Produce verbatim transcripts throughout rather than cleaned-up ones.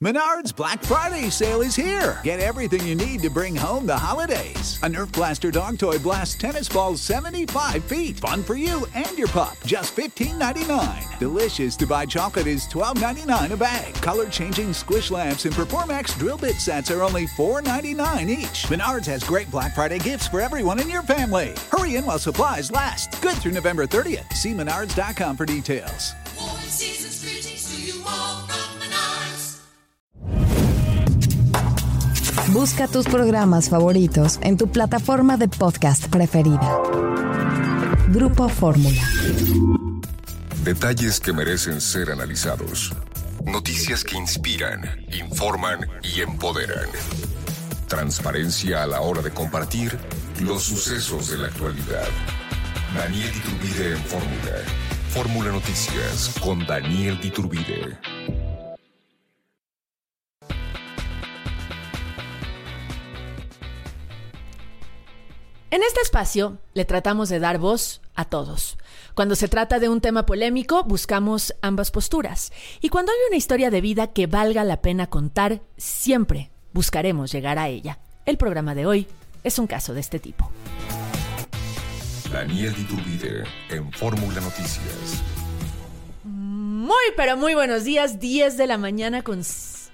Menards Black Friday sale is here. Get everything you need to bring home the holidays. A Nerf Blaster dog toy blasts tennis balls seventy-five feet. Fun for you and your pup. Just fifteen ninety-nine. Delicious to buy chocolate is twelve ninety-nine a bag. Color-changing squish lamps and Performax drill bit sets are only four ninety-nine each. Menards has great Black Friday gifts for everyone in your family. Hurry in while supplies last. Good through November thirtieth. See menards dot com for details. Busca tus programas favoritos en tu plataforma de podcast preferida. Grupo Fórmula. Detalles que merecen ser analizados. Noticias que inspiran, informan y empoderan. Transparencia a la hora de compartir los sucesos de la actualidad. Daniel Iturbide en Fórmula. Fórmula Noticias con Daniel Iturbide. En este espacio le tratamos de dar voz a todos. Cuando se trata de un tema polémico, buscamos ambas posturas. Y cuando hay una historia de vida que valga la pena contar, siempre buscaremos llegar a ella. El programa de hoy es un caso de este tipo. Daniel Iturbide en Fórmula Noticias. Muy, pero muy buenos días. diez de la mañana con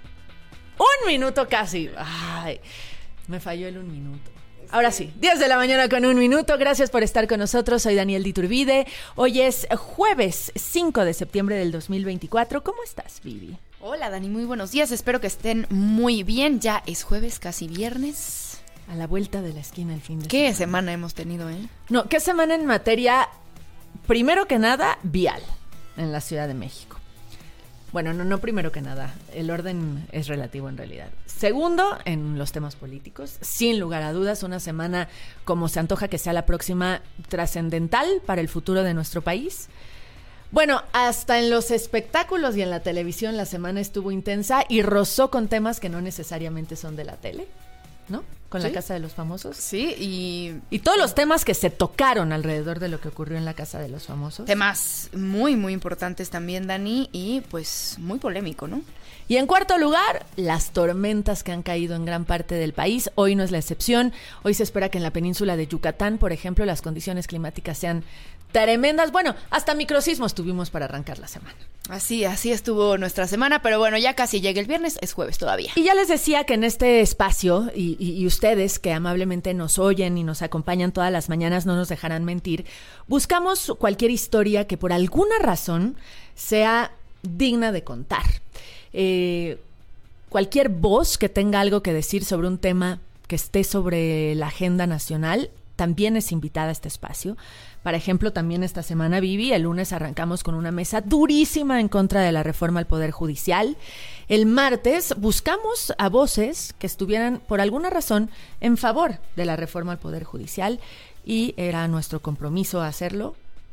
un minuto casi. Ay, me falló el un minuto. Ahora sí, diez de la mañana con un minuto. Gracias por estar con nosotros. Soy Daniel Iturbide. Hoy es jueves cinco de septiembre del dos mil veinticuatro. ¿Cómo estás, Vivi? Hola, Dani. Muy buenos días. Espero que estén muy bien. Ya es jueves, casi viernes. A la vuelta de la esquina el fin de ¿Qué semana. semana hemos tenido, eh? No, ¿qué semana en materia, primero que nada, vial en la Ciudad de México? Bueno, no, no primero que nada, el orden es relativo en realidad. Segundo, en los temas políticos, sin lugar a dudas, una semana como se antoja que sea la próxima trascendental para el futuro de nuestro país. Bueno, hasta en los espectáculos y en la televisión la semana estuvo intensa y rozó con temas que no necesariamente son de la tele, ¿no? Con ¿Sí? La Casa de los Famosos. Sí, y... Y todos los temas que se tocaron alrededor de lo que ocurrió en la Casa de los Famosos. Temas muy, muy importantes también, Dani, y pues muy polémico, ¿no? Y en cuarto lugar, las tormentas que han caído en gran parte del país. Hoy no es la excepción. Hoy se espera que en la península de Yucatán, por ejemplo, las condiciones climáticas sean tremendas. Bueno, hasta microsismos tuvimos para arrancar la semana. Así, así estuvo nuestra semana, pero bueno, ya casi llega el viernes, es jueves todavía. Y ya les decía que en este espacio, y, y, y ustedes que amablemente nos oyen y nos acompañan todas las mañanas, no nos dejarán mentir, buscamos cualquier historia que por alguna razón sea digna de contar. Eh, cualquier voz que tenga algo que decir sobre un tema que esté sobre la agenda nacional también es invitada a este espacio. Por ejemplo, también esta semana, Vivi, el lunes arrancamos con una mesa durísima en contra de la reforma al Poder Judicial. El martes buscamos a voces que estuvieran, por alguna razón, en favor de la reforma al Poder Judicial y era nuestro compromiso hacerlo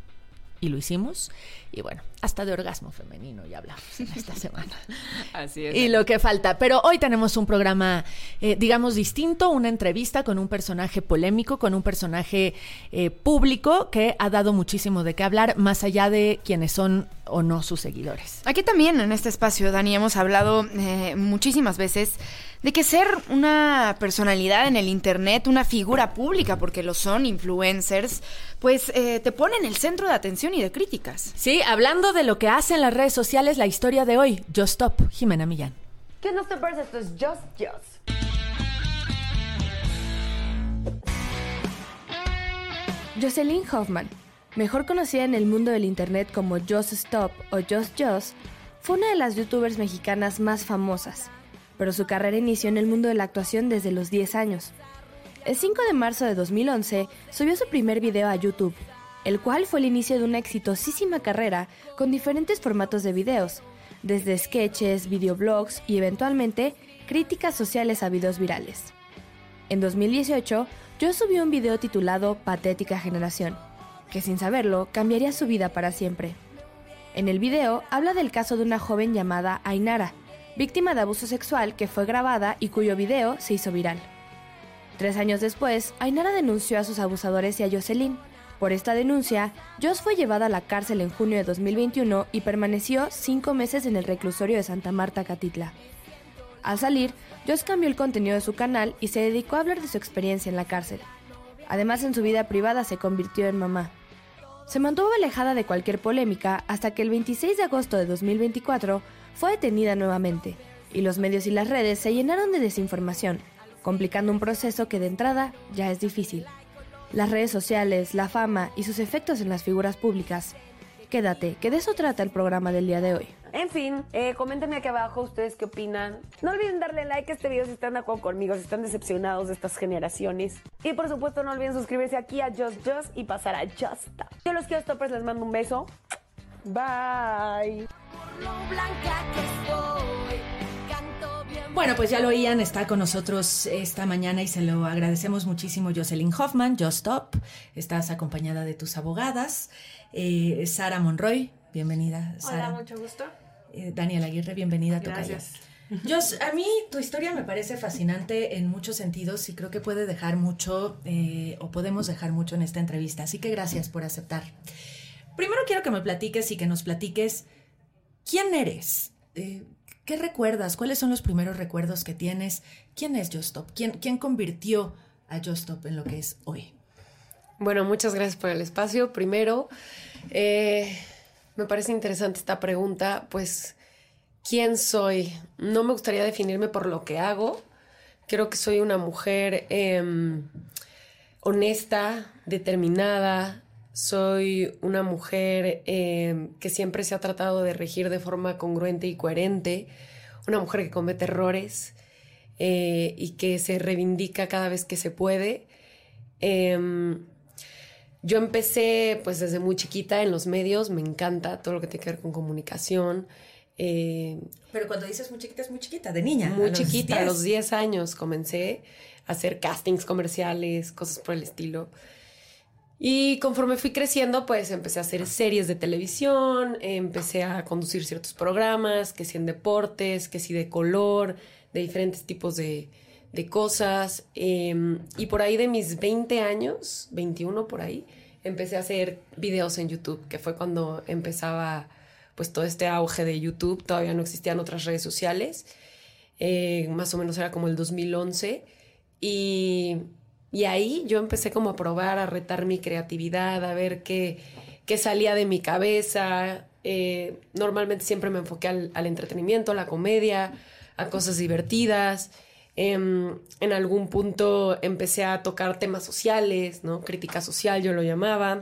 y lo hicimos. Y bueno, hasta de orgasmo femenino ya hablamos en esta semana. Así es. Y lo que falta. Pero hoy tenemos un programa, eh, digamos, distinto, una entrevista con un personaje polémico, con un personaje eh, público que ha dado muchísimo de qué hablar, más allá de quienes son o no sus seguidores. Aquí también, en este espacio, Dani, hemos hablado eh, muchísimas veces de que ser una personalidad en el internet, una figura pública, porque lo son, influencers, pues eh, te pone en el centro de atención y de críticas. Sí, hablando de lo que hacen las redes sociales, la historia de hoy, Just Stop, Jimena Millán. ¿Qué no te parece? Esto es Just Just. Jocelyn Hoffman, mejor conocida en el mundo del internet como Just Stop o Just Just, fue una de las youtubers mexicanas más famosas, pero su carrera inició en el mundo de la actuación desde los diez años. El cinco de marzo de dos mil once subió su primer video a YouTube, el cual fue el inicio de una exitosísima carrera con diferentes formatos de videos, desde sketches, videoblogs y eventualmente críticas sociales a videos virales. En dos mil dieciocho, yo subí un video titulado Patética Generación, que sin saberlo cambiaría su vida para siempre. En el video habla del caso de una joven llamada Ainara, víctima de abuso sexual que fue grabada y cuyo video se hizo viral. Tres años después, Ainara denunció a sus abusadores y a Jocelyn. Por esta denuncia, Joss fue llevada a la cárcel en junio de dos mil veintiuno y permaneció cinco meses en el reclusorio de Santa Marta, Catitla. Al salir, Joss cambió el contenido de su canal y se dedicó a hablar de su experiencia en la cárcel. Además, en su vida privada se convirtió en mamá. Se mantuvo alejada de cualquier polémica hasta que el veintiséis de agosto de dos mil veinticuatro fue detenida nuevamente, y los medios y las redes se llenaron de desinformación, complicando un proceso que de entrada ya es difícil. Las redes sociales, la fama y sus efectos en las figuras públicas. Quédate, que de eso trata el programa del día de hoy. En fin, eh, coméntenme aquí abajo ustedes qué opinan. No olviden darle like a este video si están de acuerdo conmigo, si están decepcionados de estas generaciones. Y por supuesto no olviden suscribirse aquí a Just Just y pasar a Just Stop. Yo los quiero, Stoppers, les mando un beso. Bye. Bueno, pues ya lo oían, está con nosotros esta mañana y se lo agradecemos muchísimo. Jocelyn Hoffman, Just Stop, estás acompañada de tus abogadas. Eh, Sara Monroy, bienvenida, Sara. Hola, mucho gusto. Eh, Daniel Aguirre, bienvenida. Gracias. Jos, a mí tu historia me parece fascinante en muchos sentidos y creo que puede dejar mucho, eh, o podemos dejar mucho en esta entrevista, así que gracias por aceptar. Primero quiero que me platiques y que nos platiques quién eres, eh, qué recuerdas, cuáles son los primeros recuerdos que tienes, quién es Just Stop, quién, quién convirtió a Just Stop en lo que es hoy. Bueno, muchas gracias por el espacio. Primero, eh, me parece interesante esta pregunta, pues, ¿quién soy? No me gustaría definirme por lo que hago. Creo que soy una mujer eh, honesta, determinada. Soy una mujer eh, que siempre se ha tratado de regir de forma congruente y coherente. Una mujer que comete errores eh, y que se reivindica cada vez que se puede. Eh, yo empecé pues desde muy chiquita en los medios. Me encanta todo lo que tiene que ver con comunicación. Eh, Pero cuando dices muy chiquita, es muy chiquita, de niña. Muy a chiquita, los a los diez años comencé a hacer castings comerciales, cosas por el estilo. Y conforme fui creciendo, pues empecé a hacer series de televisión, empecé a conducir ciertos programas, que si en deportes, que si de color, de diferentes tipos de, de cosas. Eh, y por ahí de mis veinte años, veintiuno por ahí, empecé a hacer videos en YouTube, que fue cuando empezaba pues todo este auge de YouTube. Todavía no existían otras redes sociales. Eh, más o menos era como el dos mil once. Y... Y ahí yo empecé como a probar, a retar mi creatividad, a ver qué, qué salía de mi cabeza. Eh, normalmente siempre me enfoqué al, al entretenimiento, a la comedia, a cosas divertidas. Eh, en algún punto empecé a tocar temas sociales, ¿no? Crítica social yo lo llamaba.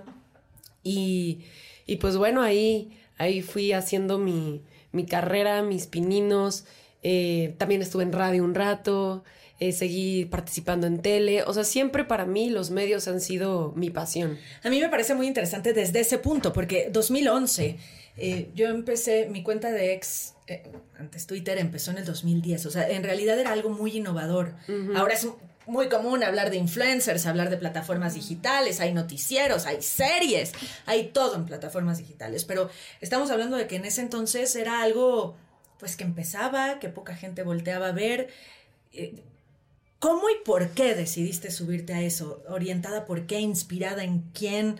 Y, y pues bueno, ahí, ahí fui haciendo mi, mi carrera, mis pininos. Eh, también estuve en radio un rato. Eh, seguí participando en tele. O sea, siempre para mí los medios han sido mi pasión. A mí me parece muy interesante desde ese punto, porque dos mil once, eh, yo empecé, mi cuenta de ex, eh, antes Twitter, empezó en el dos mil diez. O sea, en realidad era algo muy innovador. Uh-huh. Ahora es muy común hablar de influencers, hablar de plataformas digitales, hay noticieros, hay series, hay todo en plataformas digitales. Pero estamos hablando de que en ese entonces era algo, pues, que empezaba, que poca gente volteaba a ver. Eh, ¿Cómo y por qué decidiste subirte a eso? ¿Orientada por qué? ¿Inspirada en quién?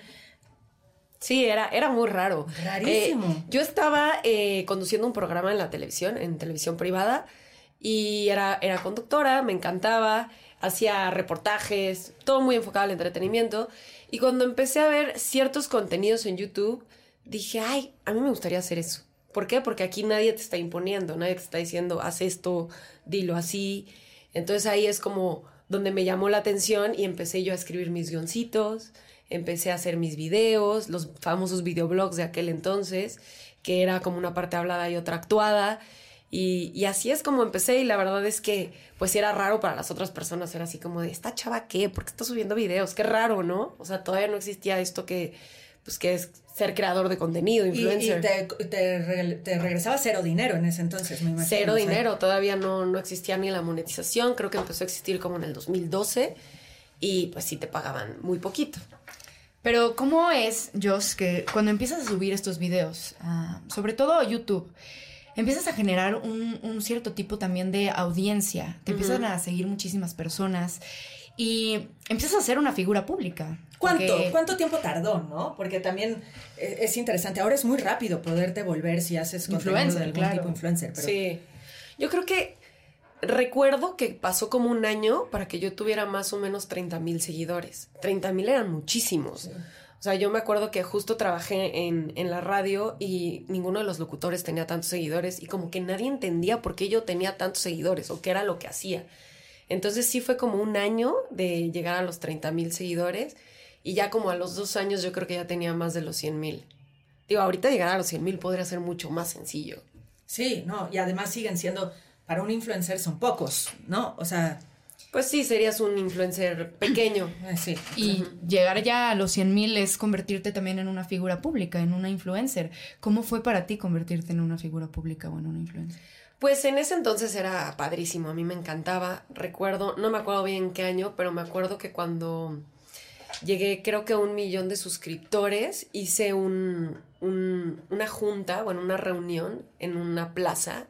Sí, era, era muy raro. Rarísimo. Eh, yo estaba eh, conduciendo un programa en la televisión, en televisión privada, y era, era conductora, me encantaba, hacía reportajes, todo muy enfocado al entretenimiento. Y cuando empecé a ver ciertos contenidos en YouTube, dije, ay, a mí me gustaría hacer eso. ¿Por qué? Porque aquí nadie te está imponiendo, nadie te está diciendo, haz esto, dilo así. Entonces ahí es como donde me llamó la atención y empecé yo a escribir mis guioncitos, empecé a hacer mis videos, los famosos videoblogs de aquel entonces, que era como una parte hablada y otra actuada. Y, y así es como empecé, y la verdad es que pues era raro para las otras personas, era así como de, ¿esta chava qué? ¿Por qué está subiendo videos? Qué raro, ¿no? O sea, todavía no existía esto que, pues, que es ser creador de contenido, influencer. Y, y te, te, re, te regresaba cero dinero en ese entonces, me imagino. Cero dinero, todavía no, no existía ni la monetización, creo que empezó a existir como en el dos mil doce, y pues sí te pagaban muy poquito. Pero ¿cómo es, Jos, que cuando empiezas a subir estos videos, uh, sobre todo a YouTube, empiezas a generar un, un cierto tipo también de audiencia? Te uh-huh. empiezan a seguir muchísimas personas y empiezas a ser una figura pública. ¿Cuánto? Porque... ¿Cuánto tiempo tardó, no? Porque también es interesante. Ahora es muy rápido poderte volver si haces contenido de algún claro. tipo influencer. Pero... Sí. Yo creo que recuerdo que pasó como un año para que yo tuviera más o menos treinta mil seguidores. treinta mil eran muchísimos. Sí. O sea, yo me acuerdo que justo trabajé en, en la radio y ninguno de los locutores tenía tantos seguidores y como que nadie entendía por qué yo tenía tantos seguidores o qué era lo que hacía. Entonces sí fue como un año de llegar a los treinta mil seguidores y ya como a los dos años yo creo que ya tenía más de los cien mil. Digo, ahorita llegar a los cien mil podría ser mucho más sencillo. Sí, no, y además siguen siendo, para un influencer son pocos, ¿no? O sea... Pues sí, serías un influencer pequeño. Sí. Y uh-huh. llegar ya a los cien mil es convertirte también en una figura pública, en una influencer. ¿Cómo fue para ti convertirte en una figura pública o en una influencer? Pues en ese entonces era padrísimo, a mí me encantaba. Recuerdo, no me acuerdo bien qué año, pero me acuerdo que cuando llegué creo que a un millón de suscriptores, hice un, un, una junta, bueno, una reunión en una plaza.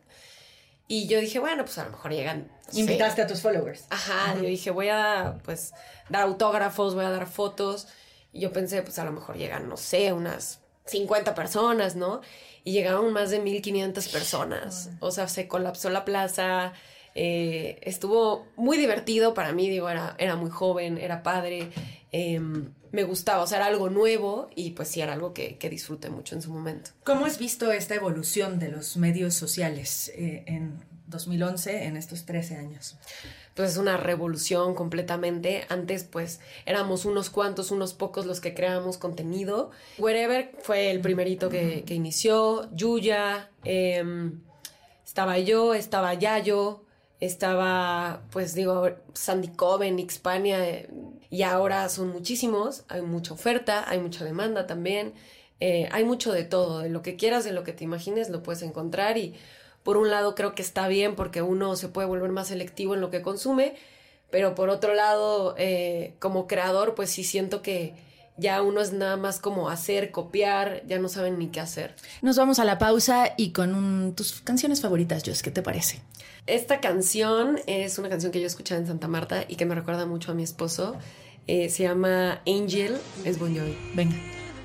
Y yo dije, bueno, pues a lo mejor llegan... Invitaste sí. a tus followers. Ajá, uh-huh. Yo dije, voy a, pues, dar autógrafos, voy a dar fotos. Y yo pensé, pues a lo mejor llegan, no sé, unas cincuenta personas, ¿no? Y llegaron más de mil quinientas personas. Uh-huh. O sea, se colapsó la plaza. Eh, estuvo muy divertido para mí, digo, era, era muy joven, era padre. Eh, me gustaba, o sea, era algo nuevo y pues sí, era algo que, que disfruté mucho en su momento. ¿Cómo has visto esta evolución de los medios sociales eh, en dos mil once, en estos trece años? Pues es una revolución completamente. Antes pues éramos unos cuantos, unos pocos los que creábamos contenido. Wherever fue el primerito que, que inició, Yuya, eh, estaba yo, estaba Yayo, estaba pues digo Sandy Coven, Xpania, eh, y ahora son muchísimos, hay mucha oferta, hay mucha demanda también, eh, hay mucho de todo, de lo que quieras, de lo que te imagines lo puedes encontrar y por un lado creo que está bien porque uno se puede volver más selectivo en lo que consume, pero por otro lado eh, como creador pues sí siento que ya uno es nada más como hacer, copiar, ya no saben ni qué hacer. Nos vamos a la pausa y con un, tus canciones favoritas, Joss, ¿qué te parece? Esta canción es una canción que yo escuchaba en Santa Marta y que me recuerda mucho a mi esposo. Eh, se llama Angel, es Bon Jovi. Venga.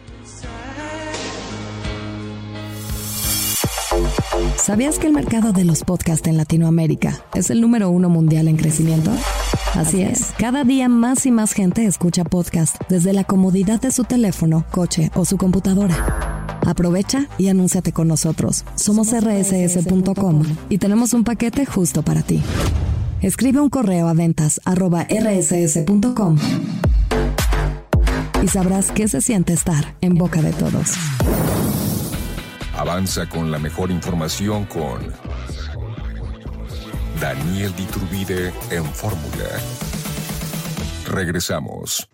¿Sabías que el mercado de los podcasts en Latinoamérica es el número uno mundial en crecimiento? Así es, cada día más y más gente escucha podcasts desde la comodidad de su teléfono, coche o su computadora. Aprovecha y anúnciate con nosotros. Somos erre ese ese punto com y tenemos un paquete justo para ti. Escribe un correo a ventas arroba erre ese ese punto com y sabrás qué se siente estar en boca de todos. Avanza con la mejor información con Daniel Diturbide en Fórmula. Regresamos.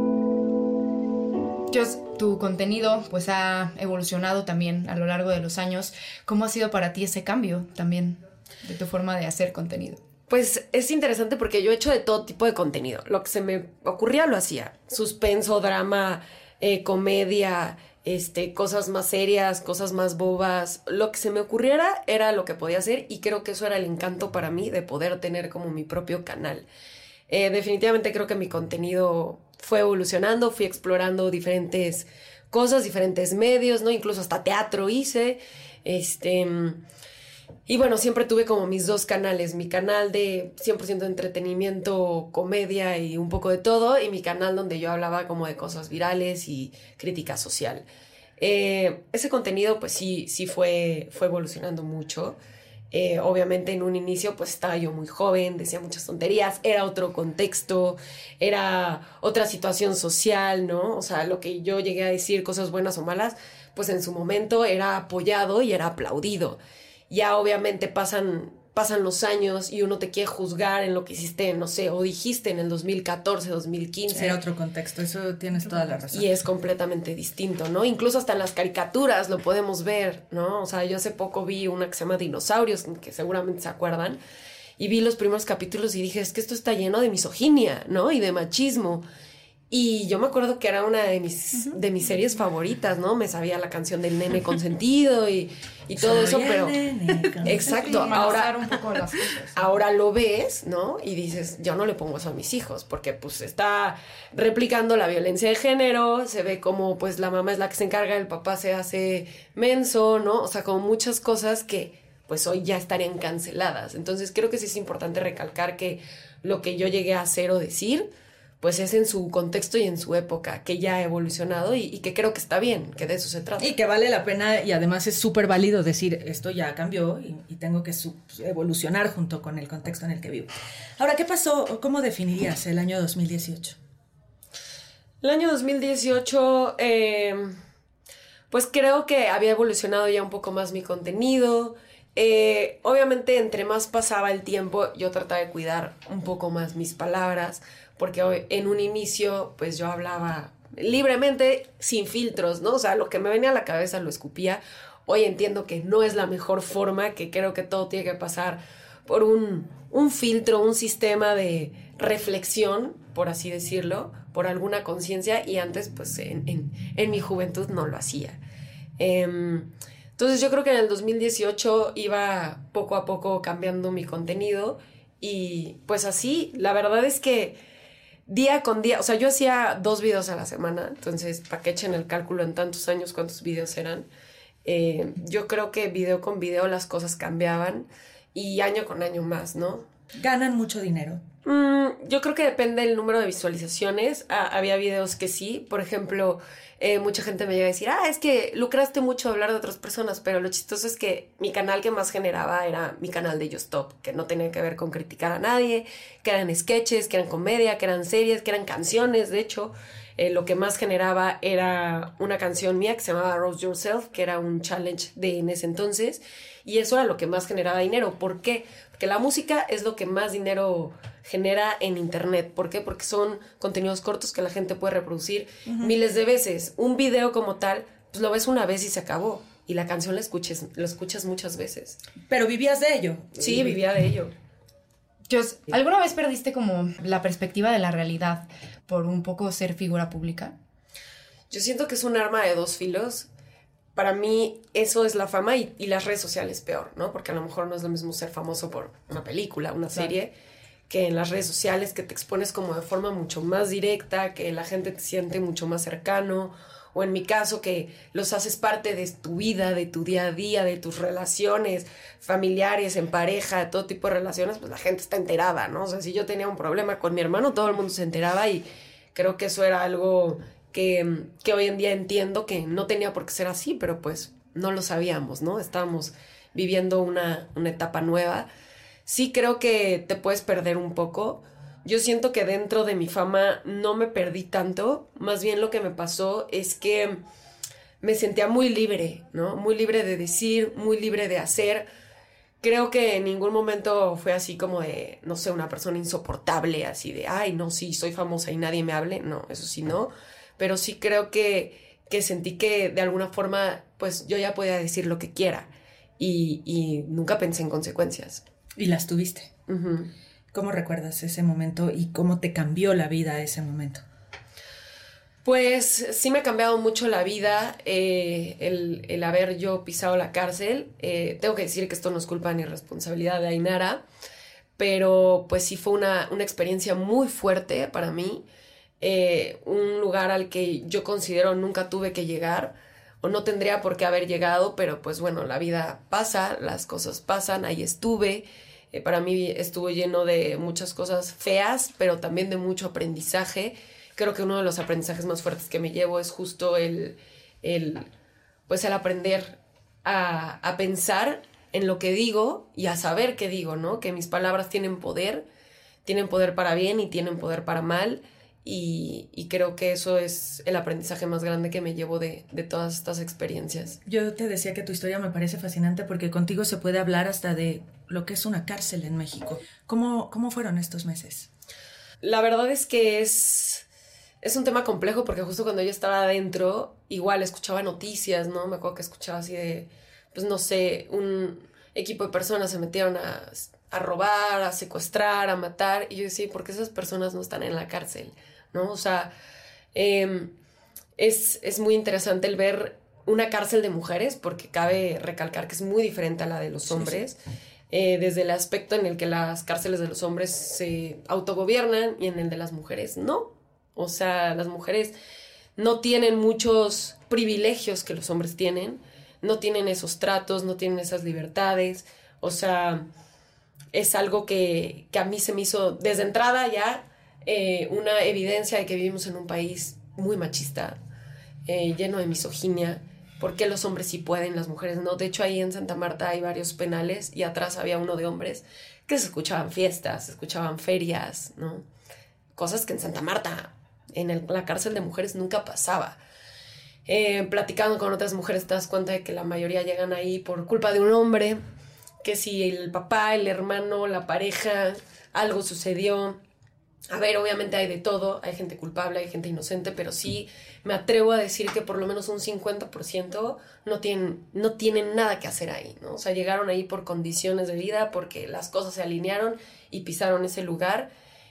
Joss, tu contenido pues ha evolucionado también a lo largo de los años. ¿Cómo ha sido para ti ese cambio también de tu forma de hacer contenido? Pues es interesante porque yo he hecho de todo tipo de contenido. Lo que se me ocurría lo hacía. Suspenso, drama, eh, comedia, este, cosas más serias, cosas más bobas. Lo que se me ocurriera era lo que podía hacer y creo que eso era el encanto para mí de poder tener como mi propio canal. Eh, definitivamente creo que mi contenido fue evolucionando, fui explorando diferentes cosas, diferentes medios, ¿no? Incluso hasta teatro hice. Este... Y bueno, siempre tuve como mis dos canales, mi canal de cien por ciento de entretenimiento, comedia y un poco de todo, y mi canal donde yo hablaba como de cosas virales y crítica social. Eh, ese contenido pues sí, sí fue, fue evolucionando mucho. Eh, obviamente en un inicio pues estaba yo muy joven, decía muchas tonterías, era otro contexto, era otra situación social, ¿no? O sea, lo que yo llegué a decir, cosas buenas o malas, pues en su momento era apoyado y era aplaudido. Ya obviamente pasan, pasan los años y uno te quiere juzgar en lo que hiciste, no sé, o dijiste en el dos mil catorce, dos mil quince. Era otro contexto, eso tienes toda la razón. Y es completamente distinto, ¿no? Incluso hasta en las caricaturas lo podemos ver, ¿no? O sea, yo hace poco vi una que se llama Dinosaurios, que seguramente se acuerdan, y vi los primeros capítulos y dije, es que esto está lleno de misoginia, ¿no? Y de machismo. Y yo me acuerdo que era una de mis, uh-huh. de mis series favoritas, ¿no? Me sabía la canción del nene consentido y, y todo Soy eso, pero... Exacto, ahora, un poco las cosas, ¿sí? Ahora lo ves, ¿no? Y dices, yo no le pongo eso a mis hijos, porque pues está replicando la violencia de género, se ve como pues la mamá es la que se encarga, el papá se hace menso, ¿no? O sea, como muchas cosas que pues hoy ya estarían canceladas. Entonces creo que sí es importante recalcar que lo que yo llegué a hacer o decir, pues es en su contexto y en su época, que ya ha evolucionado y, y que creo que está bien, que de eso se trata. Y que vale la pena, y además es súper válido decir, esto ya cambió y, y tengo que sub- evolucionar junto con el contexto en el que vivo. Ahora, ¿qué pasó? ¿Cómo definirías el año dos mil dieciocho? El año dos mil dieciocho, eh, pues creo que había evolucionado ya un poco más mi contenido. Eh, obviamente, entre más pasaba el tiempo, yo trataba de cuidar un poco más mis palabras, porque hoy, en un inicio, pues yo hablaba libremente, sin filtros, ¿no? O sea, lo que me venía a la cabeza lo escupía. Hoy entiendo que no es la mejor forma, que creo que todo tiene que pasar por un, un filtro, un sistema de reflexión, por así decirlo, por alguna conciencia, y antes, pues, en, en, en mi juventud no lo hacía. Eh, entonces yo creo que en el dos mil dieciocho iba poco a poco cambiando mi contenido, y pues así, la verdad es que día con día, o sea, yo hacía dos videos a la semana, entonces, para que echen el cálculo en tantos años cuántos videos eran, eh, yo creo que video con video las cosas cambiaban, y año con año más, ¿no? ¿Ganan mucho dinero? Mm, yo creo que depende del número de visualizaciones. Ah, había videos que sí, por ejemplo, eh, mucha gente me llega a decir, ah, es que lucraste mucho de hablar de otras personas, pero lo chistoso es que mi canal que más generaba era mi canal de Just Stop, que no tenía que ver con criticar a nadie, que eran sketches, que eran comedia, que eran series, que eran canciones. De hecho, eh, lo que más generaba era una canción mía que se llamaba Roast Yourself, que era un challenge de en ese entonces, y eso era lo que más generaba dinero. ¿Por qué? Porque la música es lo que más dinero genera en internet. ¿Por qué? Porque son contenidos cortos que la gente puede reproducir uh-huh. miles de veces. Un video como tal, pues lo ves una vez y se acabó. Y la canción la escuches, la escuchas muchas veces. ¿Pero vivías de ello? Sí, vivía de ello. Jos, ¿alguna vez perdiste como la perspectiva de la realidad por un poco ser figura pública? Yo siento que es un arma de dos filos. Para mí eso es la fama, y, y las redes sociales peor, ¿no? Porque a lo mejor no es lo mismo ser famoso por una película, una serie, claro, que en las redes sociales, que te expones como de forma mucho más directa, que la gente te siente mucho más cercano, o en mi caso que los haces parte de tu vida, de tu día a día, de tus relaciones familiares, en pareja, de todo tipo de relaciones, pues la gente está enterada, ¿no? O sea, si yo tenía un problema con mi hermano, todo el mundo se enteraba, y creo que eso era algo que, que hoy en día entiendo que no tenía por qué ser así, pero pues no lo sabíamos, ¿no? Estábamos viviendo una, una etapa nueva. Sí creo que te puedes perder un poco. Yo siento que dentro de mi fama no me perdí tanto. Más bien lo que me pasó es que me sentía muy libre, ¿no? Muy libre de decir, muy libre de hacer. Creo que en ningún momento fue así como de, no sé, una persona insoportable, así de, ay, no, sí, soy famosa y nadie me hable. No, eso sí no. Pero sí creo que, que sentí que de alguna forma, pues yo ya podía decir lo que quiera. Y, y nunca pensé en consecuencias. ¿Y las tuviste? Uh-huh. ¿Cómo recuerdas ese momento y cómo te cambió la vida ese momento? Pues sí me ha cambiado mucho la vida eh, el, el haber yo pisado la cárcel. Eh, tengo que decir que esto no es culpa ni responsabilidad de Ainara, pero pues sí fue una, una experiencia muy fuerte para mí. Eh, un lugar al que yo considero nunca tuve que llegar, o no tendría por qué haber llegado, pero pues bueno, la vida pasa, las cosas pasan, ahí estuve. Eh, para mí estuvo lleno de muchas cosas feas, pero también de mucho aprendizaje. Creo que uno de los aprendizajes más fuertes que me llevo es justo el, el, pues el aprender a, a pensar en lo que digo y a saber qué digo, ¿no? Que mis palabras tienen poder, tienen poder para bien y tienen poder para mal. Y, y creo que eso es el aprendizaje más grande que me llevo de, de todas estas experiencias. Yo te decía que tu historia me parece fascinante porque contigo se puede hablar hasta de lo que es una cárcel en México. ¿Cómo, cómo fueron estos meses? La verdad es que es, es un tema complejo, porque justo cuando yo estaba adentro, igual escuchaba noticias, ¿no? Me acuerdo que escuchaba así de, pues no sé, un equipo de personas se metieron a, a robar, a secuestrar, a matar. Y yo decía, ¿por qué esas personas no están en la cárcel? ¿No? O sea, eh, es, es muy interesante el ver una cárcel de mujeres, porque cabe recalcar que es muy diferente a la de los hombres, sí, sí. Eh, desde el aspecto en el que las cárceles de los hombres se autogobiernan y en el de las mujeres no. O sea, las mujeres no tienen muchos privilegios que los hombres tienen, no tienen esos tratos, no tienen esas libertades. O sea, es algo que, que a mí se me hizo desde entrada ya eh, una evidencia de que vivimos en un país muy machista, eh, lleno de misoginia. ¿Por qué los hombres sí pueden, las mujeres no? De hecho, ahí en Santa Marta hay varios penales y atrás había uno de hombres que se escuchaban fiestas, se escuchaban ferias, ¿no? Cosas que en Santa Marta, en el, la cárcel de mujeres, nunca pasaba. Eh, platicando con otras mujeres te das cuenta de que la mayoría llegan ahí por culpa de un hombre, que si el papá, el hermano, la pareja, algo sucedió. A ver, obviamente hay de todo, hay gente culpable, hay gente inocente, pero sí me atrevo a decir que por lo menos un cincuenta por ciento no tienen, no tienen nada que hacer ahí, ¿no? O sea, llegaron ahí por condiciones de vida, porque las cosas se alinearon y pisaron ese lugar,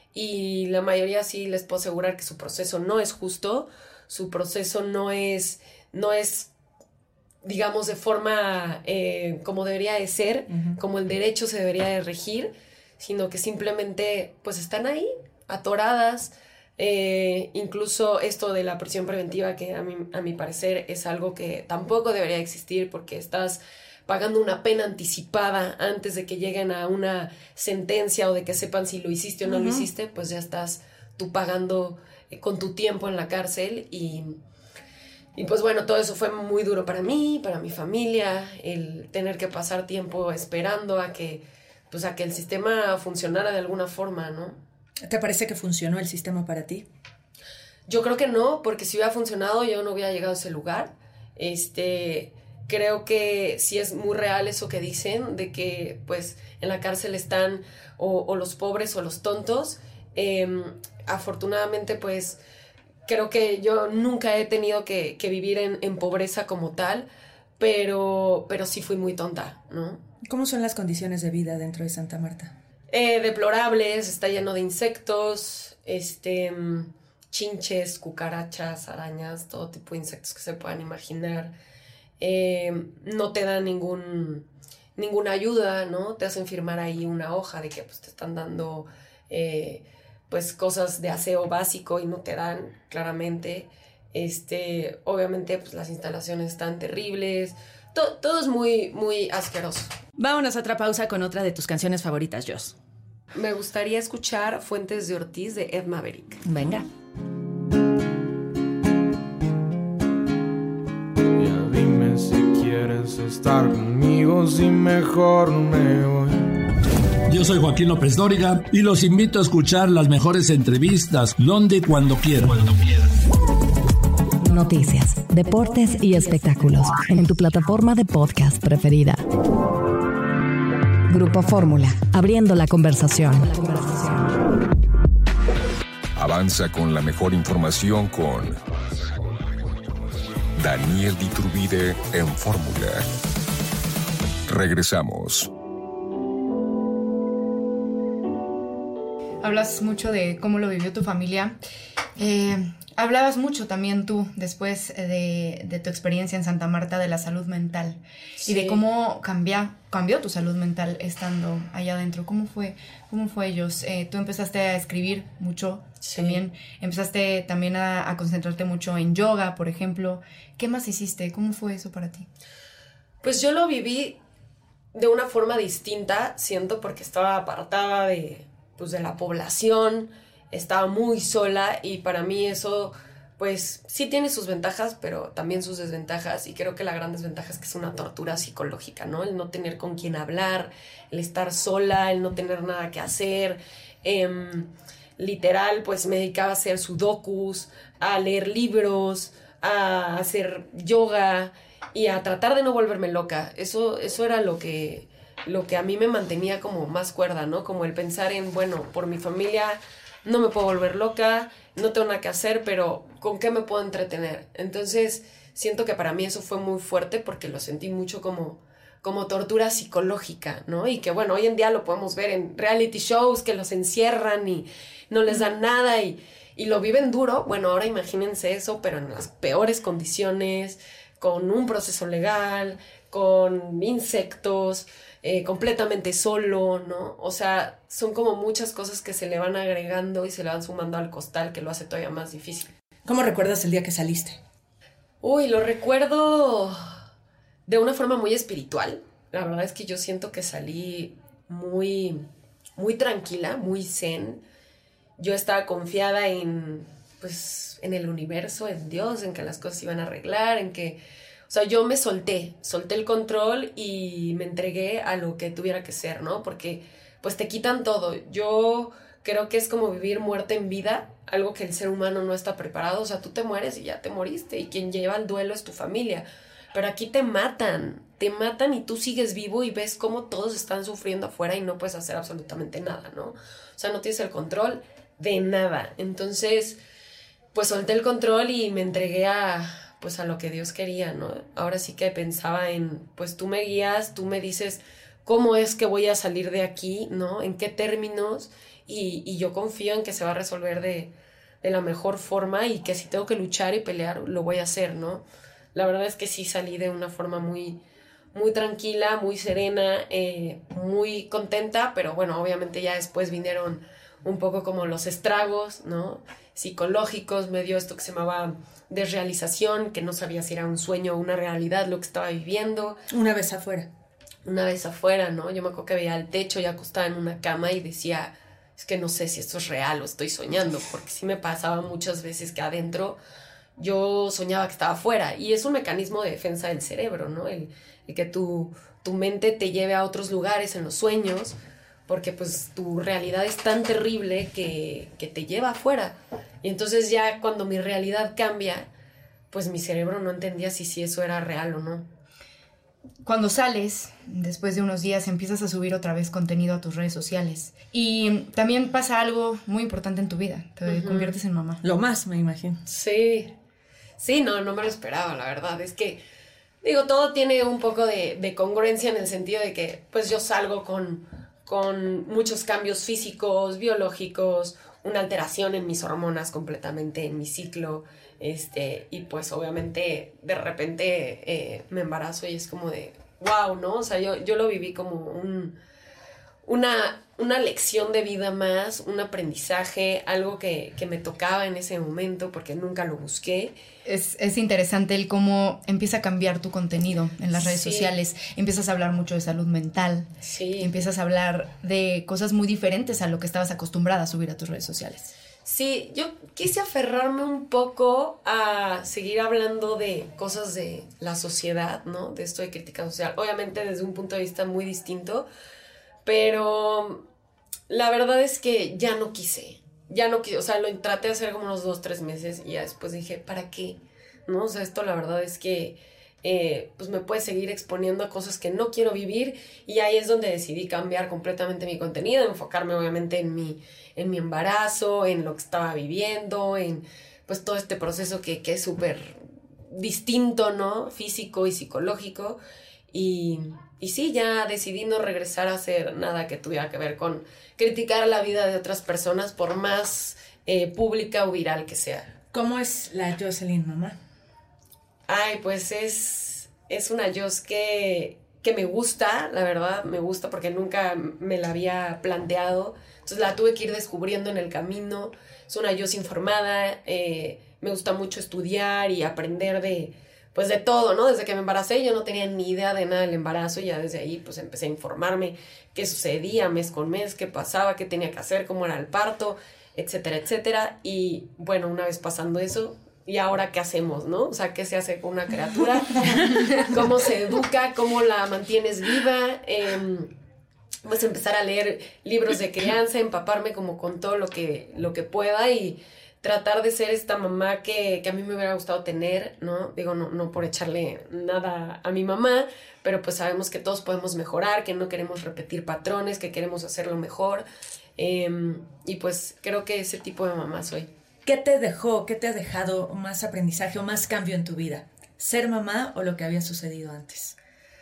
y la mayoría sí les puedo asegurar que su proceso no es justo, su proceso no es, no es digamos, de forma eh, como debería de ser, uh-huh. como el derecho se debería de regir, sino que simplemente pues están ahí, atoradas. Eh, incluso esto de la prisión preventiva, que a mi, a mi parecer es algo que tampoco debería existir, porque estás pagando una pena anticipada antes de que lleguen a una sentencia o de que sepan si lo hiciste o no uh-huh. lo hiciste, pues ya estás tú pagando eh, con tu tiempo en la cárcel. Y, y pues bueno, todo eso fue muy duro para mí, para mi familia, el tener que pasar tiempo esperando a que, pues a que el sistema funcionara de alguna forma, ¿no? ¿Te parece que funcionó el sistema para ti? Yo creo que no, porque si hubiera funcionado yo no hubiera llegado a ese lugar. Este, creo que sí es muy real eso que dicen, de que pues en la cárcel están o, o los pobres o los tontos. Eh, afortunadamente pues creo que yo nunca he tenido que, que vivir en, en pobreza como tal, pero, pero sí fui muy tonta, ¿no? ¿Cómo son las condiciones de vida dentro de Santa Marta? Eh, deplorables, está lleno de insectos, este, chinches, cucarachas, arañas, todo tipo de insectos que se puedan imaginar. Eh, no te dan ningún, ninguna ayuda, ¿no? Te hacen firmar ahí una hoja de que pues, te están dando eh, pues, cosas de aseo básico y no te dan, claramente. Este, obviamente pues, las instalaciones están terribles. Todo, todo es muy, muy asqueroso. Vámonos a otra pausa con otra de tus canciones favoritas, Joss. Me gustaría escuchar Fuentes de Ortiz de Ed Maverick. Venga. Ya dime si quieres estar conmigo, si mejor me voy. Yo soy Joaquín López Dóriga y los invito a escuchar las mejores entrevistas donde y cuando quieran. Cuando quieran. Noticias, deportes y espectáculos en tu plataforma de podcast preferida. Grupo Fórmula, abriendo la conversación. Avanza con la mejor información con Daniel Diturbide en Fórmula. Regresamos. Hablas mucho de cómo lo vivió tu familia. Eh, hablabas mucho también tú, después de, de tu experiencia en Santa Marta, de la salud mental. Sí. Y de cómo cambia, cambió tu salud mental estando allá adentro. ¿Cómo fue, cómo fue ellos? Eh, tú empezaste a escribir mucho, sí. también. Empezaste también a, a concentrarte mucho en yoga, por ejemplo. ¿Qué más hiciste? ¿Cómo fue eso para ti? Pues yo lo viví de una forma distinta, siento, porque estaba apartada de... pues de la población, estaba muy sola y para mí eso pues sí tiene sus ventajas, pero también sus desventajas, y creo que la gran desventaja es que es una tortura psicológica, ¿no? El no tener con quién hablar, el estar sola, el no tener nada que hacer. Eh, literal, pues me dedicaba a hacer sudokus, a leer libros, a hacer yoga y a tratar de no volverme loca. Eso, eso era lo que... lo que a mí me mantenía como más cuerda, ¿no? Como el pensar en, bueno, por mi familia no me puedo volver loca, no tengo nada que hacer, pero ¿con qué me puedo entretener? Entonces, siento que para mí eso fue muy fuerte porque lo sentí mucho como, como tortura psicológica, ¿no? Y que, bueno, hoy en día lo podemos ver en reality shows que los encierran y no les dan nada y, y lo viven duro. Bueno, ahora imagínense eso, pero en las peores condiciones, con un proceso legal, con insectos... Eh, completamente solo, ¿no? O sea, son como muchas cosas que se le van agregando y se le van sumando al costal, que lo hace todavía más difícil. ¿Cómo recuerdas el día que saliste? Uy, lo recuerdo de una forma muy espiritual. la verdad es que yo siento que salí muy, muy tranquila, muy zen. Yo estaba confiada en, pues, en el universo, en Dios, en que las cosas se iban a arreglar, en que... O sea, yo me solté, solté el control y me entregué a lo que tuviera que ser, ¿no? Porque, pues, te quitan todo. Yo creo que es como vivir muerte en vida, algo que el ser humano no está preparado. O sea, tú te mueres y ya te moriste, y quien lleva el duelo es tu familia. Pero aquí te matan, te matan y tú sigues vivo y ves cómo todos están sufriendo afuera y no puedes hacer absolutamente nada, ¿no? O sea, no tienes el control de nada. Entonces, pues solté el control y me entregué a... pues a lo que Dios quería, ¿no? Ahora sí que pensaba en, pues tú me guías, tú me dices cómo es que voy a salir de aquí, ¿no? En qué términos, y, y yo confío en que se va a resolver de, de la mejor forma y que si tengo que luchar y pelear, lo voy a hacer, ¿no? La verdad es que sí salí de una forma muy, muy tranquila, muy serena, eh, muy contenta, pero bueno, obviamente ya después vinieron un poco como los estragos, ¿no? Psicológicos, me dio esto que se llamaba desrealización, que no sabía si era un sueño o una realidad lo que estaba viviendo. Una vez afuera. Una vez afuera, ¿no? Yo me acuerdo que veía el techo y acostada en una cama y decía, es que no sé si esto es real o estoy soñando, porque sí me pasaba muchas veces que adentro yo soñaba que estaba afuera, y es un mecanismo de defensa del cerebro, ¿no? El, el que tu, tu mente te lleve a otros lugares en los sueños, porque pues tu realidad es tan terrible que, que te lleva afuera. Y entonces ya cuando mi realidad cambia, pues mi cerebro no entendía si, si eso era real o no. Cuando sales, después de unos días, empiezas a subir otra vez contenido a tus redes sociales. Y también pasa algo muy importante en tu vida. Te uh-huh. conviertes en mamá. Lo más, me imagino. Sí. Sí, no, no me lo esperaba, la verdad. Es que, digo, todo tiene un poco de, de congruencia en el sentido de que, pues yo salgo con... con muchos cambios físicos, biológicos, una alteración en mis hormonas completamente, en mi ciclo, este, y pues obviamente de repente eh, me embarazo y es como de wow, ¿no? O sea, yo, yo lo viví como un, una, una lección de vida más, un aprendizaje, algo que, que me tocaba en ese momento porque nunca lo busqué. Es, es interesante el cómo empieza a cambiar tu contenido en las redes Sí. sociales. Empiezas a hablar mucho de salud mental. Sí. Empiezas a hablar de cosas muy diferentes a lo que estabas acostumbrada a subir a tus redes sociales. Sí, yo quise aferrarme un poco a seguir hablando de cosas de la sociedad, ¿no? De esto de crítica social. Obviamente desde un punto de vista muy distinto, pero la verdad es que ya no quise. Ya no quise, o sea, lo traté de hacer como unos dos, tres meses y ya después dije, ¿para qué? ¿No? O sea, esto la verdad es que eh, pues me puede seguir exponiendo a cosas que no quiero vivir, y ahí es donde decidí cambiar completamente mi contenido, enfocarme obviamente en mi, en mi embarazo, en lo que estaba viviendo, en pues todo este proceso que, que es súper distinto, ¿no? Físico y psicológico. Y, y sí, ya decidí no regresar a hacer nada que tuviera que ver con criticar la vida de otras personas, por más eh, pública o viral que sea. ¿Cómo es la Jocelyn, mamá? Ay, pues es, es una Jos que, que me gusta, la verdad, me gusta porque nunca me la había planteado. Entonces la tuve que ir descubriendo en el camino. Es una Jos informada, eh, me gusta mucho estudiar y aprender de... pues de todo, ¿no? Desde que me embaracé yo no tenía ni idea de nada del embarazo, y ya desde ahí pues empecé a informarme qué sucedía mes con mes, qué pasaba, qué tenía que hacer, cómo era el parto, etcétera, etcétera. Y bueno, una vez pasando eso, ¿y ahora qué hacemos, no? O sea, ¿qué se hace con una criatura? ¿Cómo se educa? ¿Cómo la mantienes viva? Eh, pues empezar a leer libros de crianza, empaparme como con todo lo que, lo que pueda y tratar de ser esta mamá que, que a mí me hubiera gustado tener, ¿no? Digo, no, no por echarle nada a mi mamá, pero pues sabemos que todos podemos mejorar, que no queremos repetir patrones, que queremos hacerlo mejor. Eh, y pues creo que ese tipo de mamá soy. ¿Qué te dejó, qué te ha dejado más aprendizaje o más cambio en tu vida? ¿Ser mamá o lo que había sucedido antes?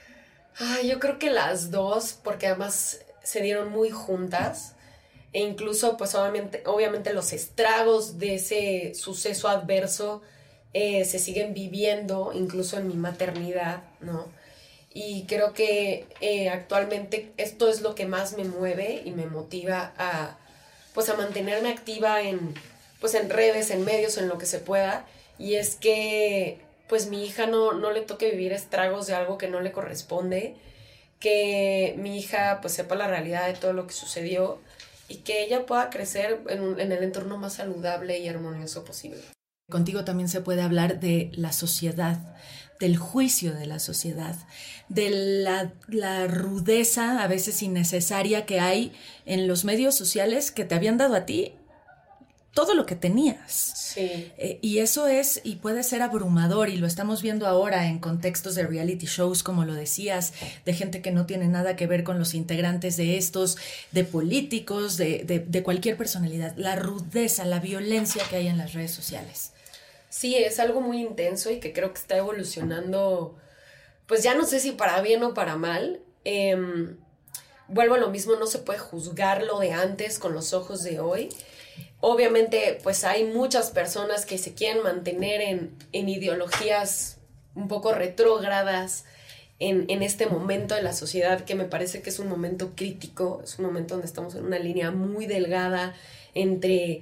Ay, yo creo que las dos, porque además se dieron muy juntas. E incluso, pues obviamente, obviamente los estragos de ese suceso adverso eh, se siguen viviendo incluso en mi maternidad, ¿no? Y creo que eh, actualmente esto es lo que más me mueve y me motiva a, pues a mantenerme activa en, pues en redes, en medios, en lo que se pueda. Y es que, pues mi hija no, no le toque vivir estragos de algo que no le corresponde, que mi hija pues sepa la realidad de todo lo que sucedió y que ella pueda crecer en, un, en el entorno más saludable y armonioso posible. Contigo también se puede hablar de la sociedad, del juicio de la sociedad, de la, la rudeza a veces innecesaria que hay en los medios sociales que te habían dado a ti todo lo que tenías. Sí. Eh, y eso es, y puede ser abrumador, y lo estamos viendo ahora en contextos de reality shows, como lo decías, de gente que no tiene nada que ver con los integrantes de estos, de políticos, de, de, de cualquier personalidad. La rudeza, la violencia que hay en las redes sociales. Sí, es algo muy intenso y que creo que está evolucionando, pues ya no sé si para bien o para mal. Eh, vuelvo a lo mismo, no se puede juzgar lo de antes con los ojos de hoy. Obviamente, pues hay muchas personas que se quieren mantener en, en ideologías un poco retrógradas en, en este momento de la sociedad, que me parece que es un momento crítico, es un momento donde estamos en una línea muy delgada entre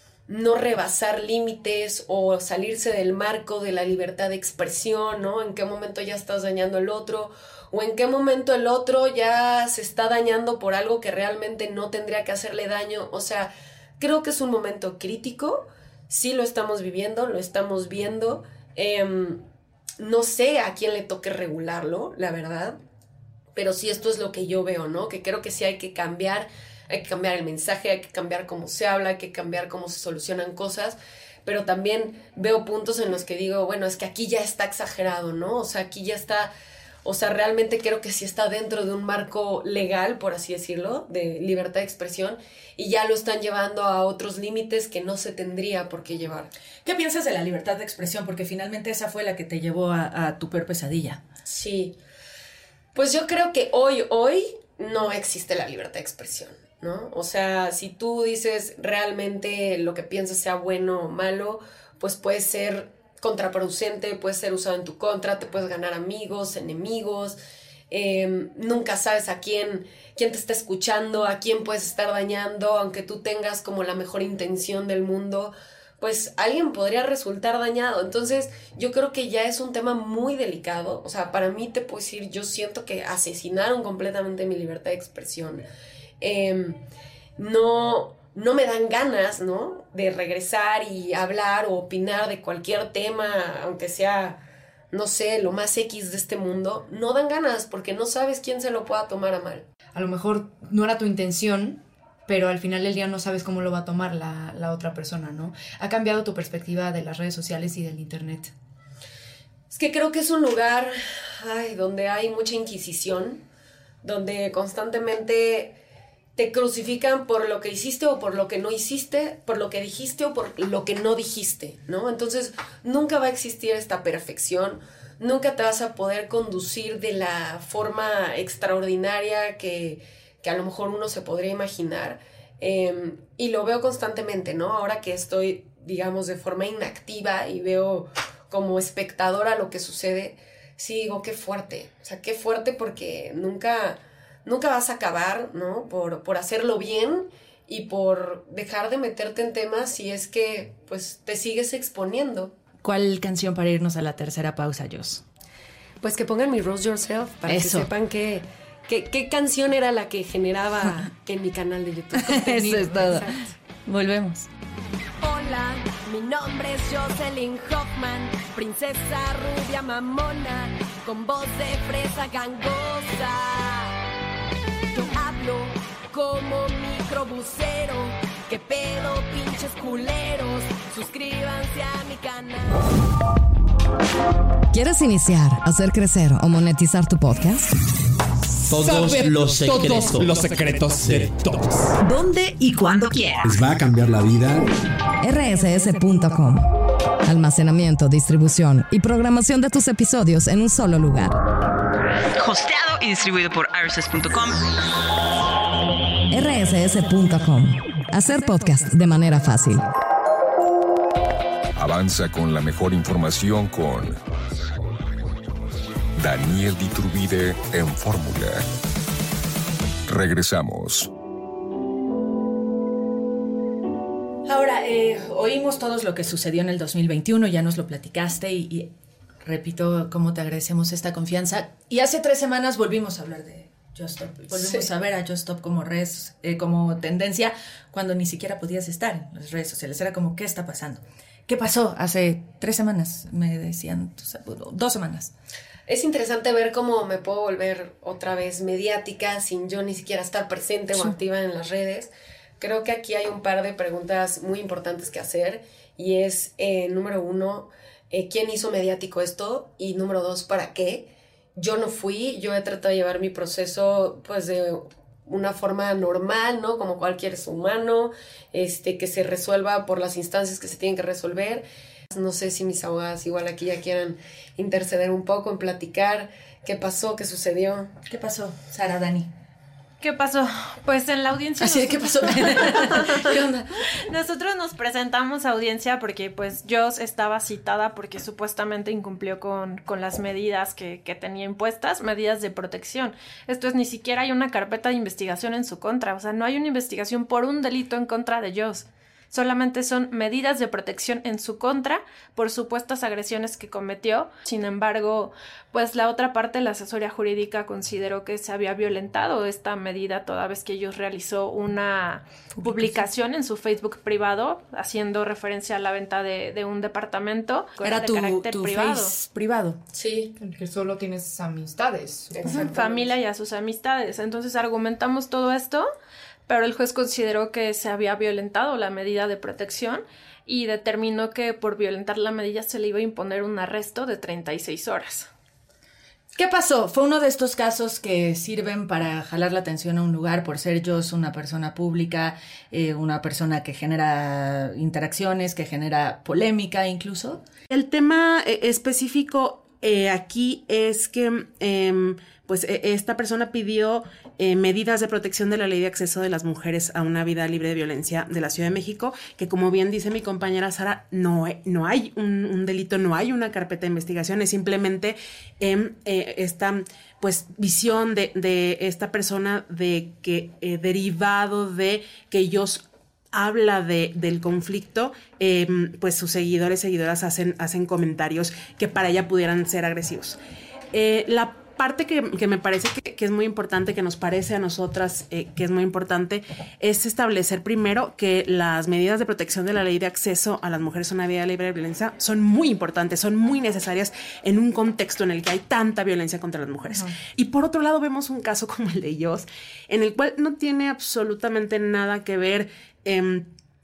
no rebasar límites o salirse del marco de la libertad de expresión, ¿no? En qué momento ya estás dañando al otro, o en qué momento el otro ya se está dañando por algo que realmente no tendría que hacerle daño. O sea, creo que es un momento crítico, sí lo estamos viviendo, lo estamos viendo. Eh, no sé a quién le toque regularlo, la verdad, pero sí esto es lo que yo veo, ¿no? Que creo que sí hay que cambiar, hay que cambiar el mensaje, hay que cambiar cómo se habla, hay que cambiar cómo se solucionan cosas, pero también veo puntos en los que digo, bueno, es que aquí ya está exagerado, ¿no? O sea, aquí ya está, o sea, realmente creo que sí está dentro de un marco legal, por así decirlo, de libertad de expresión, y ya lo están llevando a otros límites que no se tendría por qué llevar. ¿Qué piensas de la libertad de expresión? Porque finalmente esa fue la que te llevó a, a tu peor pesadilla. Sí, pues yo creo que hoy, hoy no existe la libertad de expresión, ¿no? O sea, si tú dices realmente lo que piensas sea bueno o malo, pues puede ser contraproducente, puede ser usado en tu contra, te puedes ganar amigos, enemigos, eh, nunca sabes a quién, quién te está escuchando, a quién puedes estar dañando, aunque tú tengas como la mejor intención del mundo, pues alguien podría resultar dañado. Entonces yo creo que ya es un tema muy delicado. O sea, para mí te puedo decir, yo siento que asesinaron completamente mi libertad de expresión. Eh, no, no me dan ganas, ¿no?, de regresar y hablar o opinar de cualquier tema, aunque sea, no sé, lo más X de este mundo. No dan ganas porque no sabes quién se lo pueda tomar a mal. A lo mejor no era tu intención, pero al final del día no sabes cómo lo va a tomar la, la otra persona, ¿no? ¿Ha cambiado tu perspectiva de las redes sociales y del internet? Es que creo que es un lugar, ay, donde hay mucha inquisición, donde constantemente te crucifican por lo que hiciste o por lo que no hiciste, por lo que dijiste o por lo que no dijiste, ¿no? Entonces nunca va a existir esta perfección, nunca te vas a poder conducir de la forma extraordinaria que, que a lo mejor uno se podría imaginar. Eh, y lo veo constantemente, ¿no? Ahora que estoy, digamos, de forma inactiva y veo como espectadora lo que sucede, sí digo, qué fuerte, o sea, qué fuerte porque nunca... Nunca vas a acabar, ¿no?, por, por hacerlo bien y por dejar de meterte en temas si es que, pues, te sigues exponiendo. ¿Cuál canción para irnos a la tercera pausa, Jos? Pues que pongan mi Rose Yourself para Eso. que sepan que, que, qué canción era la que generaba en mi canal de YouTube. Eso es todo. Exacto. Volvemos. Hola, mi nombre es Jocelyn Hoffman, princesa rubia mamona, con voz de fresa gangosa. Yo hablo como microbusero, que pedo pinches culeros, suscríbanse a mi canal. ¿Quieres iniciar, hacer crecer o monetizar tu podcast? Todos Saber los secretos. Todos los secretos de todos. ¿Dónde y cuándo quieras? Les va a cambiar la vida. R S S punto com. Almacenamiento, distribución y programación de tus episodios en un solo lugar. Hosteado y distribuido por R S S punto com. R S S punto com. Hacer podcast de manera fácil. Avanza con la mejor información con Daniel Diturbide en Fórmula. Regresamos. Ahora, eh, oímos todos lo que sucedió en el dos mil veintiuno, ya nos lo platicaste y, y repito, cómo te agradecemos esta confianza. Y hace tres semanas volvimos a hablar de Just Stop. Volvimos sí. a ver a Just Stop como redes, eh, como tendencia, cuando ni siquiera podías estar en las redes sociales. Era como, ¿qué está pasando? ¿Qué pasó hace tres semanas? Me decían, dos semanas. Es interesante ver cómo me puedo volver otra vez mediática sin yo ni siquiera estar presente sí. o activa en las redes. Creo que aquí hay un par de preguntas muy importantes que hacer y es, eh, número uno, eh, ¿quién hizo mediático esto? Y número dos, ¿para qué? Yo no fui, yo he tratado de llevar mi proceso pues de una forma normal, ¿no? Como cualquier ser humano, este, que se resuelva por las instancias que se tienen que resolver. No sé si mis abogadas igual aquí ya quieran interceder un poco en platicar qué pasó, qué sucedió. ¿Qué pasó, Sara, Dani? ¿Qué pasó? Pues en la audiencia... Así de, ¿qué pasó? ¿Qué onda? Nosotros nos presentamos a audiencia porque pues Joss estaba citada porque supuestamente incumplió con, con las medidas que, que tenía impuestas, medidas de protección. Esto es, ni siquiera hay una carpeta de investigación en su contra, o sea, no hay una investigación por un delito en contra de Joss. Solamente son medidas de protección en su contra por supuestas agresiones que cometió. Sin embargo, pues la otra parte, la asesoría jurídica, consideró que se había violentado esta medida toda vez que ellos realizó una publicación en su Facebook privado haciendo referencia a la venta de, de un departamento. Era de tu, carácter tu privado. face privado. Sí. Que solo tienes amistades. Familia y a sus amistades. Entonces argumentamos todo esto, pero el juez consideró que se había violentado la medida de protección y determinó que por violentar la medida se le iba a imponer un arresto de treinta y seis horas. ¿Qué pasó? Fue uno de estos casos que sirven para jalar la atención a un lugar por ser Joss una persona pública, eh, una persona que genera interacciones, que genera polémica incluso. El tema eh, específico eh, aquí es que... Eh, pues esta persona pidió eh, medidas de protección de la Ley de Acceso de las Mujeres a una Vida Libre de Violencia de la Ciudad de México, que como bien dice mi compañera Sara, no, no hay un, un delito, no hay una carpeta de investigación, es simplemente eh, eh, esta pues visión de, de esta persona de que eh, derivado de que ellos habla de, del conflicto, eh, pues sus seguidores, seguidoras hacen, hacen comentarios que para ella pudieran ser agresivos. Eh, la parte que, que me parece que, que es muy importante, que nos parece a nosotras eh, que es muy importante, es establecer primero que las medidas de protección de la Ley de Acceso a las Mujeres a una Vida Libre de Violencia son muy importantes, son muy necesarias en un contexto en el que hay tanta violencia contra las mujeres. Uh-huh. Y por otro lado vemos un caso como el de Joss, en el cual no tiene absolutamente nada que ver eh,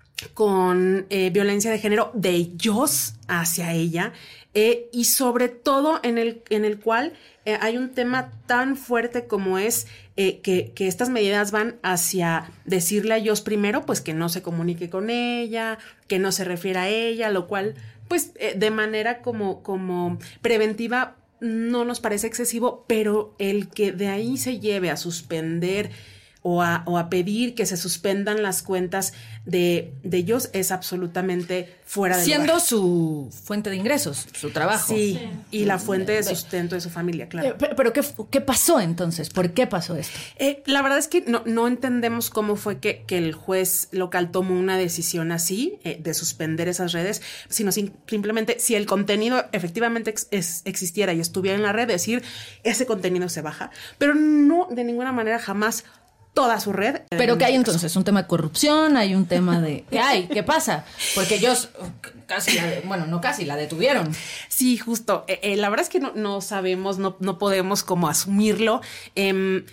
con eh, violencia de género de Joss hacia ella, eh, y sobre todo en el, en el cual eh, hay un tema tan fuerte como es eh, que, que estas medidas van hacia decirle a Joss primero pues que no se comunique con ella, que no se refiera a ella, lo cual pues eh, de manera como, como preventiva no nos parece excesivo, pero el que de ahí se lleve a suspender o a, o a pedir que se suspendan las cuentas de, de ellos es absolutamente fuera de Siendo lugar. Su fuente de ingresos, su trabajo. Sí, sí. Y la fuente de de sustento de su familia, claro. Pero, pero ¿qué, ¿qué pasó entonces? ¿Por qué pasó esto? Eh, la verdad es que no, no entendemos cómo fue que, que el juez local tomó una decisión así, eh, de suspender esas redes, sino sin, simplemente si el contenido efectivamente ex, es, existiera y estuviera en la red, decir, ese contenido se baja. Pero no, de ninguna manera, jamás toda su red. ¿Pero qué hay entonces? ¿Un tema de corrupción? ¿Hay un tema de...? ¿Qué hay? ¿Qué pasa? Porque ellos casi, la de, bueno, no casi, la detuvieron. Sí, justo. Eh, eh, la verdad es que no, no sabemos, no, no podemos como asumirlo. Eh,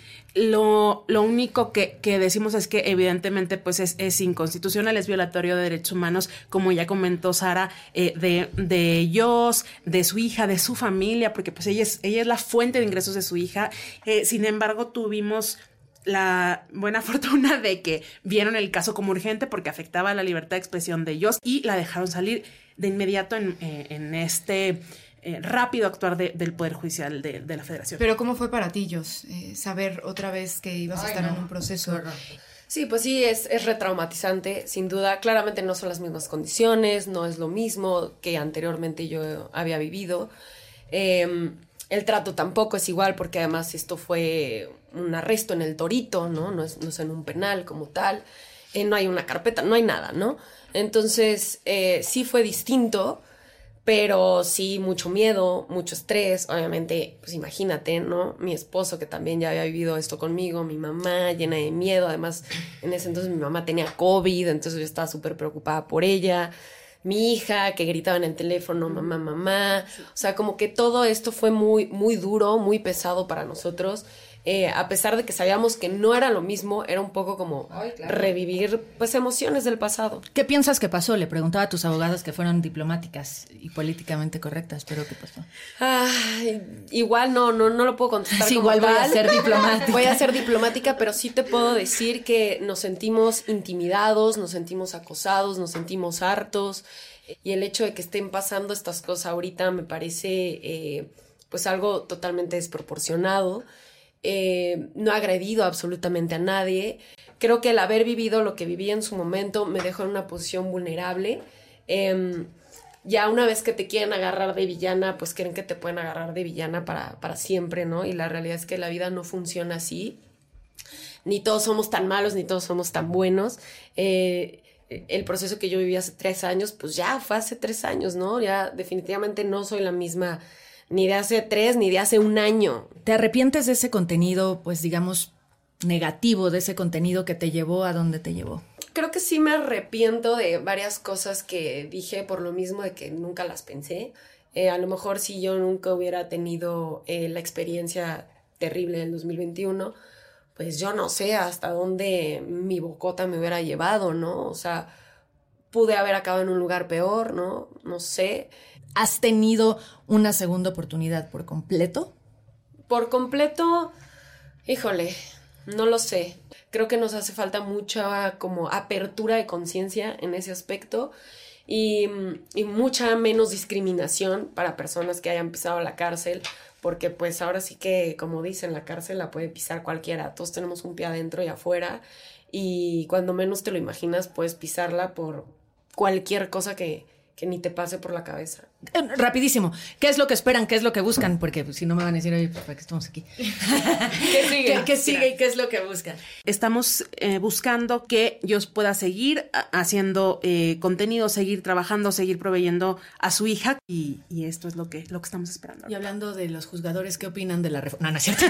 lo, lo único que, que decimos es que evidentemente pues es, es inconstitucional, es violatorio de derechos humanos, como ya comentó Sara, eh, de, de ellos, de su hija, de su familia, porque pues ella es, ella es la fuente de ingresos de su hija. Eh, sin embargo, tuvimos la buena fortuna de que vieron el caso como urgente porque afectaba la libertad de expresión de ellos y la dejaron salir de inmediato en, eh, en este eh, rápido actuar de, del Poder Judicial de, de la Federación. Pero ¿cómo fue para ti, Joss, eh, saber otra vez que ibas Ay, a estar no. en un proceso? Sí, pues sí, es, es retraumatizante, sin duda. Claramente no son las mismas condiciones, no es lo mismo que anteriormente yo había vivido. Eh, el trato tampoco es igual porque además esto fue un arresto en el Torito, ¿no? No es, no es en un penal como tal. Eh, no hay una carpeta, no hay nada, ¿no? Entonces, eh, sí fue distinto, Pero sí, mucho miedo, mucho estrés. Obviamente, pues imagínate, ¿no? Mi esposo, que también ya había vivido esto conmigo, mi mamá llena de miedo. Además, en ese entonces mi mamá tenía COVID, entonces yo estaba súper preocupada por ella. Mi hija, que gritaba en el teléfono, mamá, mamá. O sea, como que todo esto fue muy, muy duro, muy pesado para nosotros. Eh, a pesar de que sabíamos que no era lo mismo, era un poco como Ay, claro. revivir pues emociones del pasado. ¿Qué piensas que pasó? Le preguntaba a tus abogadas que fueron diplomáticas y políticamente correctas, pero ¿qué pasó? Ay, igual no, no, no lo puedo contestar. Sí, como igual tal. voy a ser diplomática. Voy a ser diplomática, pero sí te puedo decir que nos sentimos intimidados, nos sentimos acosados, nos sentimos hartos, y el hecho de que estén pasando estas cosas ahorita me parece eh, pues algo totalmente desproporcionado. Eh, no he agredido absolutamente a nadie. Creo que el haber vivido lo que viví en su momento me dejó en una posición vulnerable. Eh, ya una vez que te quieren agarrar de villana, pues creen que te pueden agarrar de villana para, para siempre, ¿no? Y la realidad es que la vida no funciona así. Ni todos somos tan malos, ni todos somos tan buenos. Eh, el proceso que yo viví hace tres años, pues ya fue hace tres años, ¿no? Ya definitivamente no soy la misma ni de hace tres, ni de hace un año. ¿Te arrepientes de ese contenido, pues digamos, negativo, de ese contenido que te llevó a donde te llevó? Creo que sí me arrepiento de varias cosas que dije por lo mismo de que nunca las pensé. Eh, a lo mejor si yo nunca hubiera tenido eh, la experiencia terrible del dos mil veintiuno, pues yo no sé hasta dónde mi bocota me hubiera llevado, ¿no? O sea, pude haber acabado en un lugar peor, ¿no? No sé. ¿Has tenido una segunda oportunidad por completo? Por completo, híjole, no lo sé. Creo que nos hace falta mucha como apertura de conciencia en ese aspecto y, y mucha menos discriminación para personas que hayan pisado la cárcel, porque pues ahora sí que, como dicen, la cárcel la puede pisar cualquiera. Todos tenemos un pie adentro y afuera, y cuando menos te lo imaginas puedes pisarla por cualquier cosa que... que ni te pase por la cabeza. Eh, rapidísimo, ¿qué es lo que esperan? ¿Qué es lo que buscan? Porque pues, si no me van a decir, oye, pues, ¿para qué estamos aquí? ¿Qué sigue? ¿Qué, qué sigue y qué es lo que buscan? Estamos eh, buscando que Joss pueda seguir haciendo eh, contenido, seguir trabajando, seguir proveyendo a su hija, y, y esto es lo que, lo que estamos esperando. Y hablando de los juzgadores, ¿qué opinan de la reforma? No, no es cierto.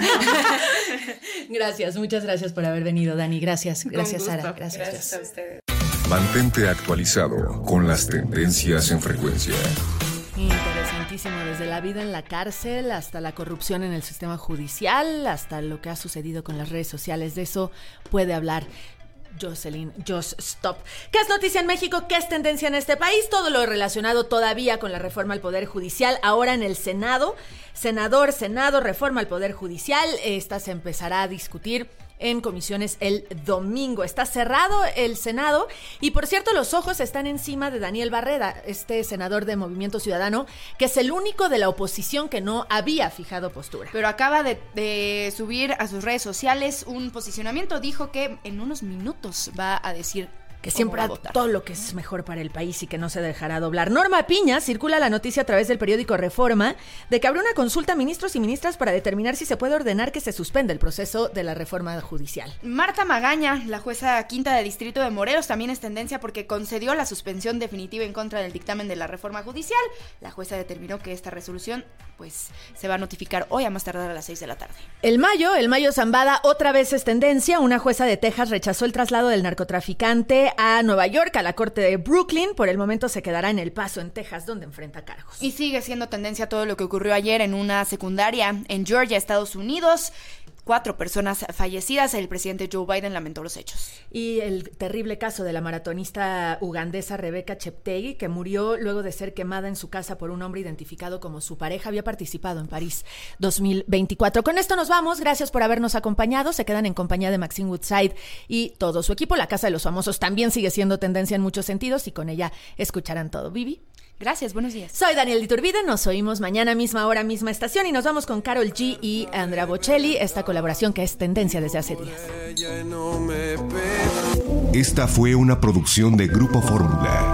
Gracias, muchas gracias por haber venido, Dani. Gracias, gracias, Sara. Gracias, gracias, gracias a ustedes. Mantente actualizado con las tendencias en frecuencia. Interesantísimo, desde la vida en la cárcel hasta la corrupción en el sistema judicial, hasta lo que ha sucedido con las redes sociales. De eso puede hablar Jocelyn Just Stop. ¿Qué es noticia en México? ¿Qué es tendencia en este país? Todo lo relacionado todavía con la reforma al Poder Judicial, ahora en el Senado. Senador, Senado, reforma al Poder Judicial. Esta se empezará a discutir en comisiones el domingo. Está cerrado el Senado y, por cierto, los ojos están encima de Daniel Barreda, este senador de Movimiento Ciudadano, que es el único de la oposición que no había fijado postura. Pero acaba de, de subir a sus redes sociales un posicionamiento. Dijo que en unos minutos va a decir que siempre hará todo lo que es mejor para el país y que no se dejará doblar. Norma Piña, circula la noticia a través del periódico Reforma de que habrá una consulta a ministros y ministras para determinar si se puede ordenar que se suspenda el proceso de la reforma judicial. Marta Magaña, la jueza quinta de distrito de Morelos, también es tendencia porque concedió la suspensión definitiva en contra del dictamen de la reforma judicial. La jueza determinó que esta resolución pues se va a notificar hoy a más tardar a las seis de la tarde. El Mayo, el Mayo Zambada, otra vez es tendencia. Una jueza de Texas rechazó el traslado del narcotraficante a Nueva York, a la corte de Brooklyn. Por el momento se quedará en El Paso, en Texas, donde enfrenta cargos. Y sigue siendo tendencia todo lo que ocurrió ayer en una secundaria en Georgia, Estados Unidos. Cuatro personas fallecidas. El presidente Joe Biden lamentó los hechos. Y el terrible caso de la maratonista ugandesa Rebecca Cheptegei, que murió luego de ser quemada en su casa por un hombre identificado como su pareja. Había participado en París dos mil veinticuatro. Con esto nos vamos. Gracias por habernos acompañado. Se quedan en compañía de Maxine Woodside y todo su equipo. La Casa de los Famosos también sigue siendo tendencia en muchos sentidos y con ella escucharán todo. Vivi. Gracias, buenos días. Soy Daniel Iturbide, nos oímos mañana, misma hora, misma estación, y nos vamos con Karol G y Andrea Bocelli, esta colaboración que es tendencia desde hace días. Esta fue una producción de Grupo Fórmula.